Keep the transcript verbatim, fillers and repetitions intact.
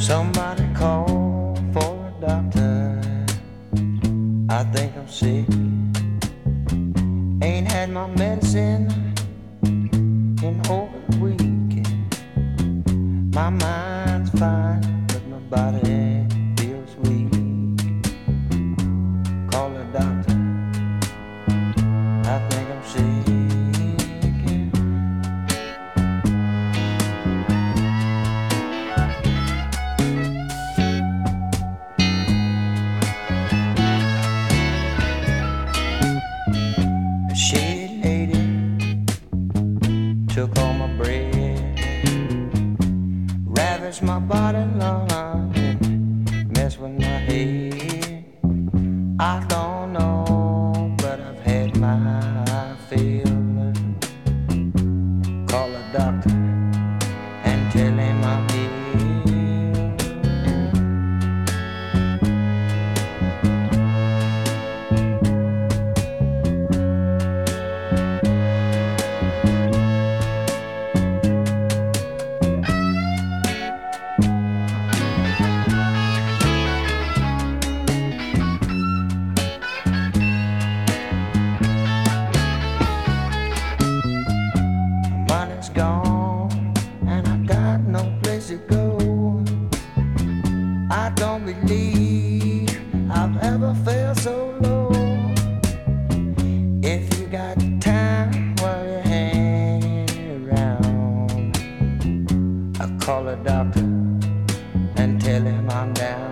Somebody call for a doctor. I think I'm sick. Ain't had my medicine in over a week. My mind's fine, but my body feels weak. Call a doctor. I think I'm sick. A shady lady took all my bread, ravished my body long, and messed with my head. I don't know, but I've had my fill. Call a doctor and tell him I'm ill. Money's gone and I got no place to go. I don't believe I've ever felt so low. If you got time while you're hanging around, I call a doctor and tell him I'm down.